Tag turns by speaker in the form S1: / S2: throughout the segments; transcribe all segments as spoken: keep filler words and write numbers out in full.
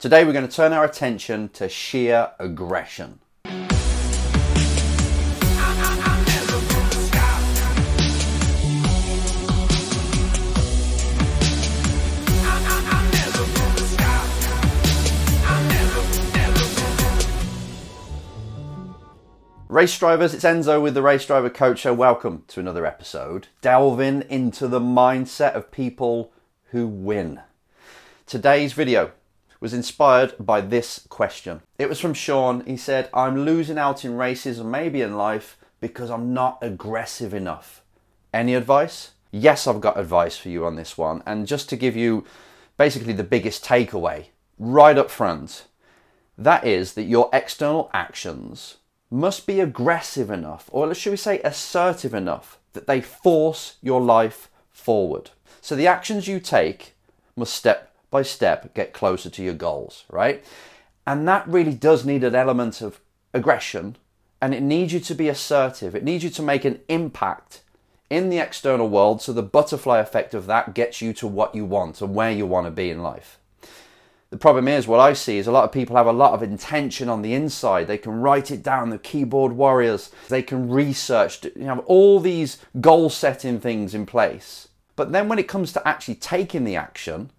S1: Today we're going to turn our attention to sheer aggression. Race drivers, it's Enzo with the Race Driver Coach Show. Welcome to another episode, delving into the mindset of people who win. Today's video was inspired by this question. It was from Sean. He said, I'm losing out in races and maybe in life because I'm not aggressive enough. Any advice? Yes, I've got advice for you on this one. And just to give you basically the biggest takeaway right up front, that is that your external actions must be aggressive enough, or should we say assertive enough, that they force your life forward. So the actions you take must step by step get closer to your goals, right? And that really does need an element of aggression, and it needs you to be assertive. It needs you to make an impact in the external world, so the butterfly effect of that gets you to what you want and where you want to be in life. The problem is, what I see is a lot of people have a lot of intention on the inside. They can write it down, the keyboard warriors. They can research, you have all these goal-setting things in place. But then when it comes to actually taking the action,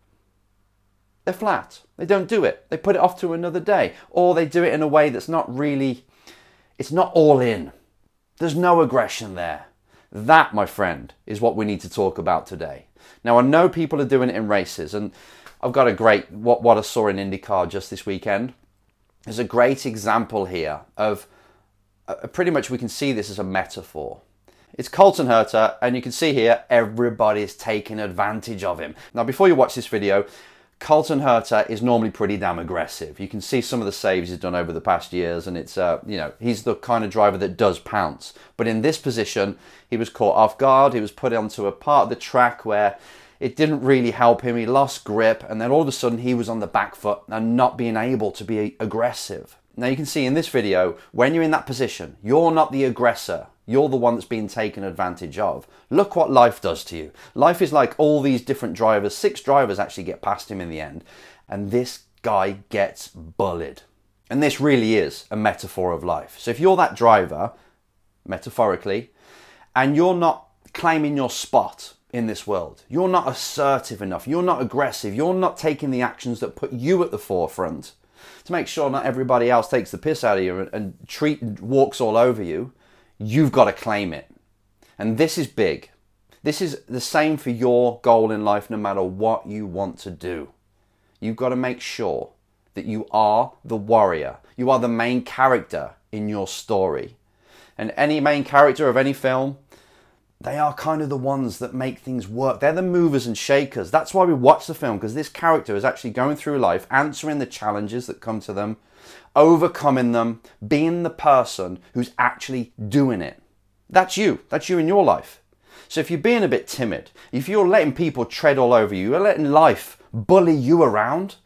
S1: they're flat. They don't do it. They put it off to another day. Or they do it in a way that's not really, it's not all in. There's no aggression there. That, my friend, is what we need to talk about today. Now, I know people are doing it in races, and I've got a great, what, what I saw in IndyCar just this weekend. There's a great example here of, uh, pretty much we can see this as a metaphor. It's Colton Herta, and you can see here, everybody's taking advantage of him. Now, before you watch this video, Colton Herta is normally pretty damn aggressive. You can see some of the saves he's done over the past years, and it's, uh, you know, he's the kind of driver that does pounce. But in this position, he was caught off guard. He was put onto a part of the track where it didn't really help him. He lost grip, and then all of a sudden he was on the back foot and not being able to be aggressive. Now you can see in this video, when you're in that position, you're not the aggressor. You're the one that's being taken advantage of. Look what life does to you. Life is like all these different drivers. Six drivers actually get past him in the end, and this guy gets bullied. And this really is a metaphor of life. So if you're that driver, metaphorically, and you're not claiming your spot in this world, you're not assertive enough, you're not aggressive, you're not taking the actions that put you at the forefront to make sure not everybody else takes the piss out of you and, and treat walks all over you, you've got to claim it. And this is big. This is the same for your goal in life, no matter what you want to do. You've got to make sure that you are the warrior. You are the main character in your story. And any main character of any film, they are kind of the ones that make things work. They're the movers and shakers. That's why we watch the film, because this character is actually going through life, answering the challenges that come to them, overcoming them, being the person who's actually doing it. That's you. That's you in your life. So if you're being a bit timid, if you're letting people tread all over you, you're letting life bully you around,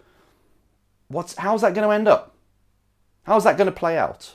S1: what's, how's that going to end up? How's that going to play out?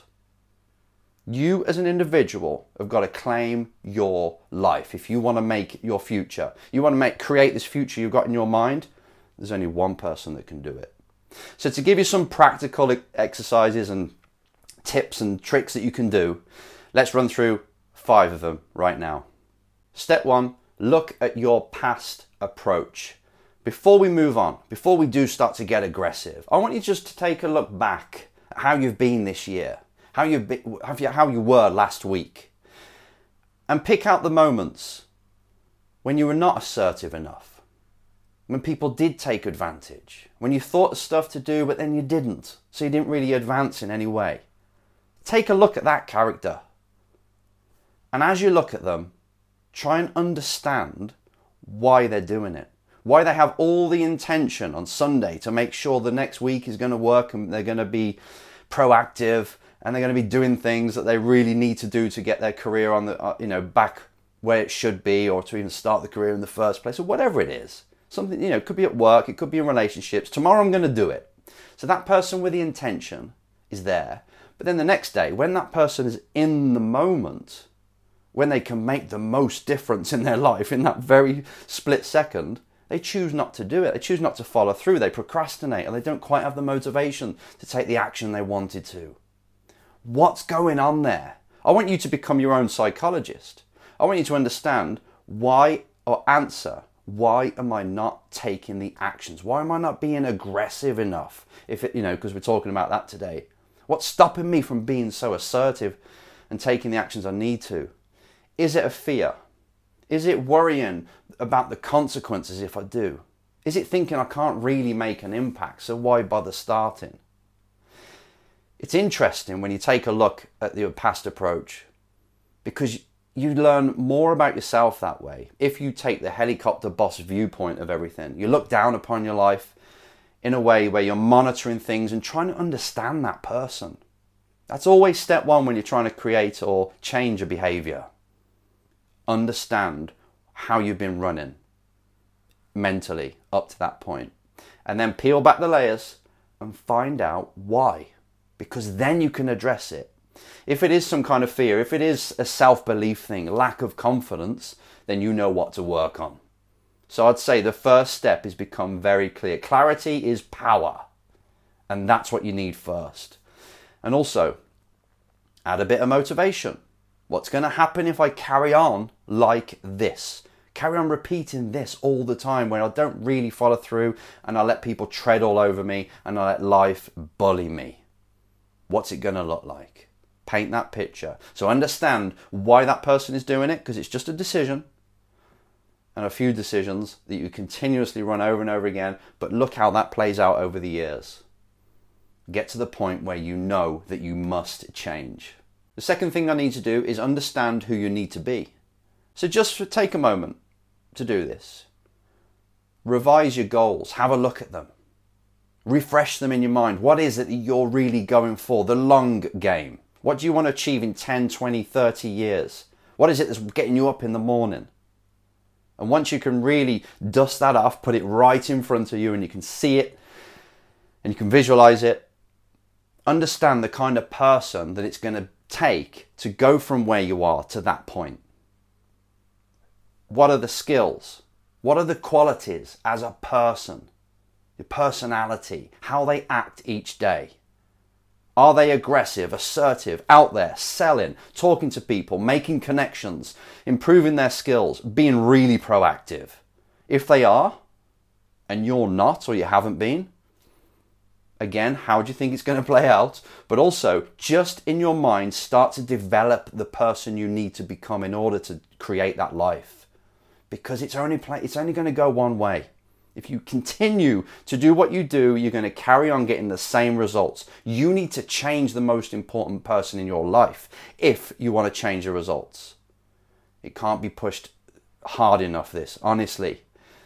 S1: You as an individual have got to claim your life. If you want to make your future, you want to make create this future you've got in your mind, there's only one person that can do it. So to give you some practical exercises and tips and tricks that you can do, let's run through five of them right now. Step one, look at your past approach. Before we move on, before we do start to get aggressive, I want you just to take a look back at how you've been this year. How you, how you were last week, and pick out the moments when you were not assertive enough, when people did take advantage, when you thought of stuff to do but then you didn't, so you didn't really advance in any way. Take a look at that character, and as you look at them, try and understand why they're doing it, why they have all the intention on Sunday to make sure the next week is going to work and they're going to be proactive, and they're going to be doing things that they really need to do to get their career on the, uh, you know, back where it should be, or to even start the career in the first place, or whatever it is. Something, you know, it could be at work, it could be in relationships. Tomorrow I'm going to do it. So that person with the intention is there. But then the next day, when that person is in the moment, when they can make the most difference in their life in that very split second, They choose not to do it. They choose not to follow through. They procrastinate, or they don't quite have the motivation to take the action they wanted to. What's going on there? I want you to become your own psychologist. I want you to understand why, or answer, why am I not taking the actions? Why am I not being aggressive enough? If it, you know, because we're talking about that today. What's stopping me from being so assertive and taking the actions I need to? Is it a fear? Is it worrying about the consequences if I do? Is it thinking I can't really make an impact, so why bother starting? It's interesting when you take a look at the past approach, because you learn more about yourself that way. If you take the helicopter boss viewpoint of everything, you look down upon your life in a way where you're monitoring things and trying to understand that person. That's always step one when you're trying to create or change a behavior. Understand how you've been running mentally up to that point. And then peel back the layers and find out why. Because then you can address it. If it is some kind of fear, if it is a self-belief thing, lack of confidence, then you know what to work on. So I'd say the first step is become very clear. Clarity is power. And that's what you need first. And also, add a bit of motivation. What's going to happen if I carry on like this? Carry on repeating this all the time when I don't really follow through and I let people tread all over me and I let life bully me. What's it going to look like? Paint that picture. So understand why that person is doing it, because it's just a decision and a few decisions that you continuously run over and over again, but look how that plays out over the years. Get to the point where you know that you must change. The second thing I need to do is understand who you need to be. So just take a moment to do this. Revise your goals. Have a look at them. Refresh them in your mind. What is it that you're really going for? The long game. What do you want to achieve in ten, twenty, thirty years? What is it that's getting you up in the morning? And once you can really dust that off, put it right in front of you and you can see it and you can visualize it, understand the kind of person that it's going to take to go from where you are to that point. What are the skills? What are the qualities as a person? Your personality, how they act each day. Are they aggressive, assertive, out there, selling, talking to people, making connections, improving their skills, being really proactive? If they are, and you're not, or you haven't been, again, how do you think it's going to play out? But also, just in your mind, start to develop the person you need to become in order to create that life. Because it's only play, it's only going to go one way. If you continue to do what you do, you're going to carry on getting the same results. You need to change the most important person in your life if you want to change the results. It can't be pushed hard enough, this, honestly.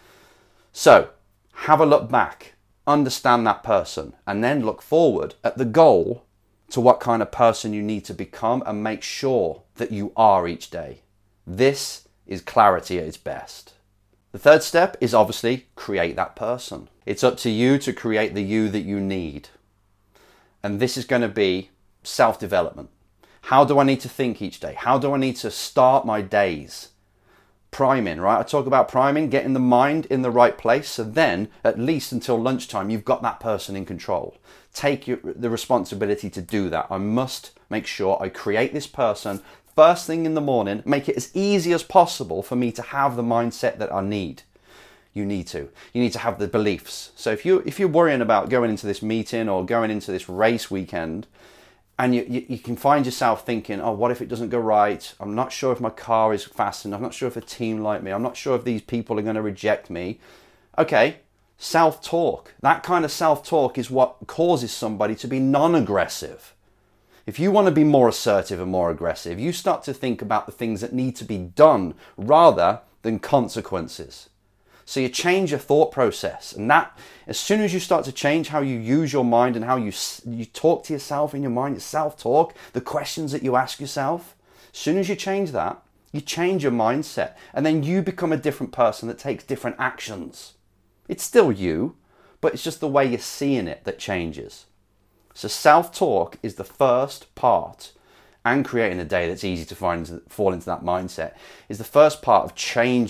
S1: So, have a look back. Understand that person, and then look forward at the goal to what kind of person you need to become and make sure that you are each day. This is clarity at its best. The third step is obviously create that person. It's up to you to create the you that you need. And this is going to be self-development. How do I need to think each day? How do I need to start my days? Priming, right? I talk about priming, getting the mind in the right place. So then, at least until lunchtime, you've got that person in control. Take your, the responsibility to do that. I must make sure I create this person first thing in the morning, make it as easy as possible for me to have the mindset that I need. You need to. You need to have the beliefs. So if you if you're worrying about going into this meeting or going into this race weekend, and you, you, you can find yourself thinking, oh, what if it doesn't go right? I'm not sure if my car is fast enough. I'm not sure if a team like me. I'm not sure if these people are going to reject me. Okay, self-talk. That kind of self-talk is what causes somebody to be non-aggressive. If you want to be more assertive and more aggressive, you start to think about the things that need to be done rather than consequences. So you change your thought process, and that, as soon as you start to change how you use your mind and how you you talk to yourself in your mind, your self-talk, the questions that you ask yourself, as soon as you change that, you change your mindset, and then you become a different person that takes different actions. It's still you, but it's just the way you're seeing it that changes. So self-talk is the first part, and creating a day that's easy to find, fall into that mindset, is the first part of changing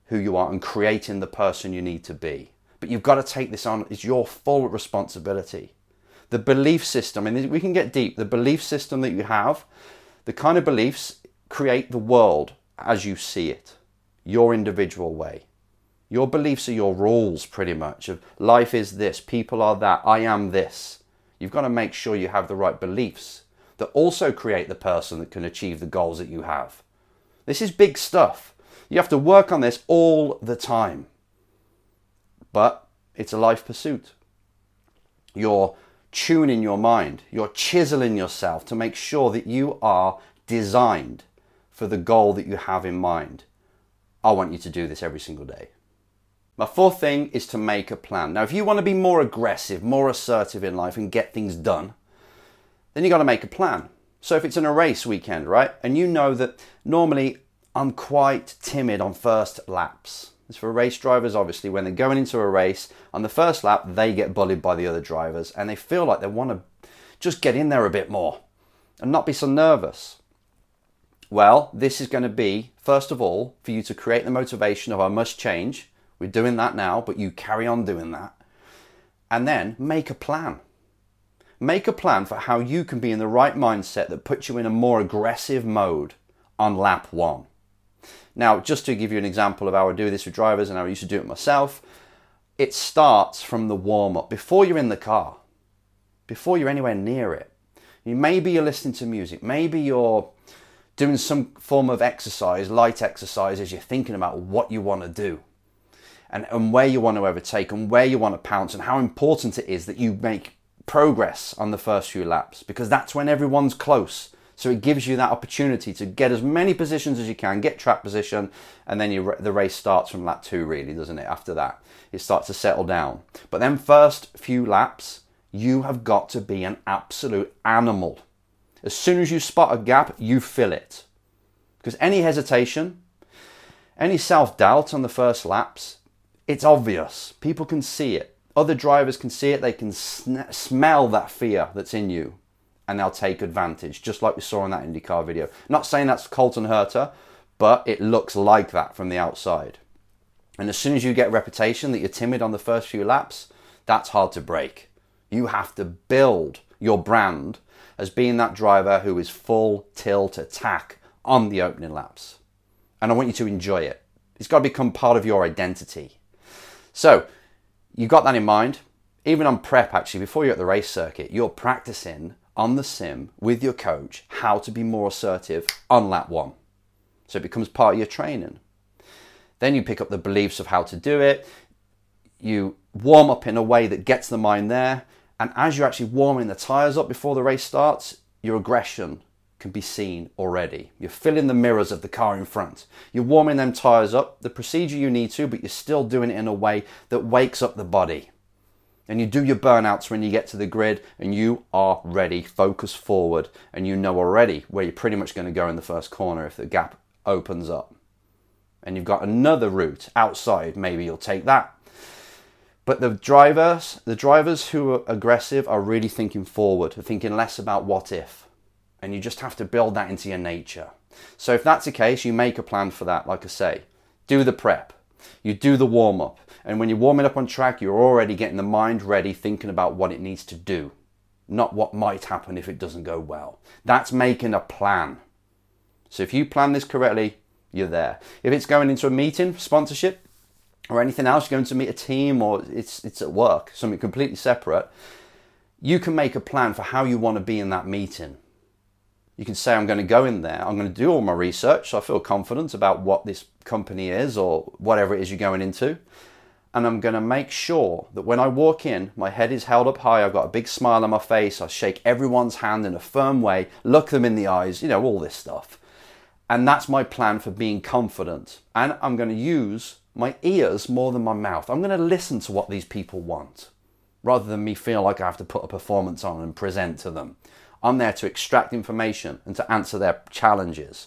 S1: who you are and creating the person you need to be. But you've got to take this on. It's your full responsibility. The belief system, and we can get deep, the belief system that you have, the kind of beliefs create the world as you see it, your individual way. Your beliefs are your rules, pretty much, of life is this, people are that, I am this. You've got to make sure you have the right beliefs that also create the person that can achieve the goals that you have. This is big stuff. You have to work on this all the time. But it's a life pursuit. You're tuning your mind. You're chiseling yourself to make sure that you are designed for the goal that you have in mind. I want you to do this every single day. My fourth thing is to make a plan. Now, if you want to be more aggressive, more assertive in life and get things done, then you got to make a plan. So if it's in a race weekend, right? And you know that normally I'm quite timid on first laps. It's for race drivers, obviously, when they're going into a race, on the first lap, they get bullied by the other drivers and they feel like they want to just get in there a bit more and not be so nervous. Well, this is going to be, first of all, for you to create the motivation of I must change. We're doing that now, but you carry on doing that. And then make a plan. Make a plan for how you can be in the right mindset that puts you in a more aggressive mode on lap one. Now, just to give you an example of how I do this with drivers and how I used to do it myself, it starts from the warm-up. Before you're in the car, before you're anywhere near it, you maybe you're listening to music, maybe you're doing some form of exercise, light exercise, as you're thinking about what you want to do and, and where you want to overtake and where you want to pounce and how important it is that you make progress on the first few laps, because that's when everyone's close. So it gives you that opportunity to get as many positions as you can, get track position, and then you, the race starts from lap two, really, doesn't it? After that, it starts to settle down. But then first few laps, you have got to be an absolute animal. As soon as you spot a gap, you fill it. Because any hesitation, any self-doubt on the first laps, it's obvious. People can see it. Other drivers can see it. They can sn- smell that fear that's in you. And they'll take advantage, just like we saw in that IndyCar video. Not saying that's Colton Herta, but it looks like that from the outside. And as soon as you get a reputation that you're timid on the first few laps, that's hard to break. You have to build your brand as being that driver who is full tilt attack on the opening laps. And I want you to enjoy it. It's got to become part of your identity. So, you got that in mind. Even on prep, actually, before you're at the race circuit, you're practicing on the sim with your coach how to be more assertive on lap one. So it becomes part of your training. Then you pick up the beliefs of how to do it. You warm up in a way that gets the mind there. And as you're actually warming the tyres up before the race starts, your aggression can be seen already. You're filling the mirrors of the car in front. You're warming them tyres up, the procedure you need to, but you're still doing it in a way that wakes up the body. And you do your burnouts when you get to the grid and you are ready, focus forward, and you know already where you're pretty much going to go in the first corner if the gap opens up. And you've got another route outside, maybe you'll take that. But the drivers, the drivers who are aggressive are really thinking forward, are thinking less about what if. And you just have to build that into your nature. So if that's the case, you make a plan for that, like I say. Do the prep. You do the warm-up. And when you're warming up on track, you're already getting the mind ready, thinking about what it needs to do, not what might happen if it doesn't go well. That's making a plan. So if you plan this correctly, you're there. If it's going into a meeting, sponsorship, or anything else, you're going to meet a team, or it's it's at work, something completely separate, you can make a plan for how you want to be in that meeting. You can say, I'm going to go in there, I'm going to do all my research, so I feel confident about what this company is or whatever it is you're going into. And I'm going to make sure that when I walk in, my head is held up high, I've got a big smile on my face, I shake everyone's hand in a firm way, look them in the eyes, you know, all this stuff. And that's my plan for being confident. And I'm going to use my ears more than my mouth. I'm going to listen to what these people want, rather than me feel like I have to put a performance on and present to them. I'm there to extract information and to answer their challenges.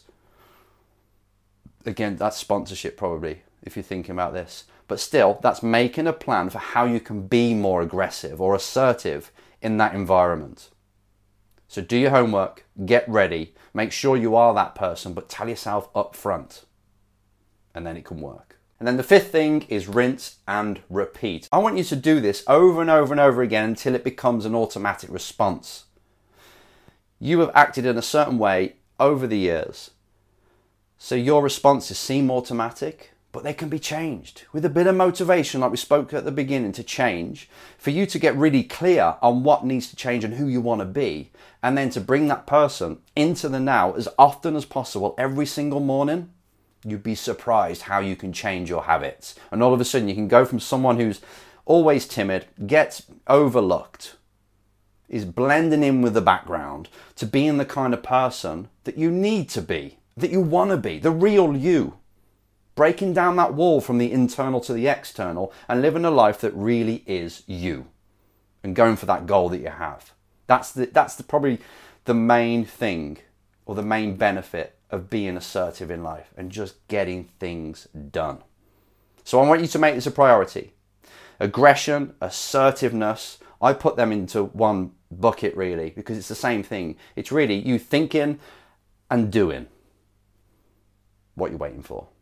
S1: Again, that's sponsorship probably, if you're thinking about this. But still, that's making a plan for how you can be more aggressive or assertive in that environment. So do your homework, get ready, make sure you are that person, but tell yourself up front. And then it can work. And then the fifth thing is rinse and repeat. I want you to do this over and over and over again until it becomes an automatic response. You have acted in a certain way over the years, so your responses seem automatic, but they can be changed with a bit of motivation, like we spoke at the beginning, to change, for you to get really clear on what needs to change and who you want to be, and then to bring that person into the now as often as possible every single morning. You'd be surprised how you can change your habits. And all of a sudden you can go from someone who's always timid, gets overlooked, is blending in with the background, to being the kind of person that you need to be, that you want to be, the real you. Breaking down that wall from the internal to the external and living a life that really is you. And going for that goal that you have. That's the, that's the, probably the main thing, or the main benefit of being assertive in life and just getting things done. So I want you to make this a priority. Aggression, assertiveness, I put them into one bucket really, because it's the same thing. It's really you thinking and doing what you're waiting for.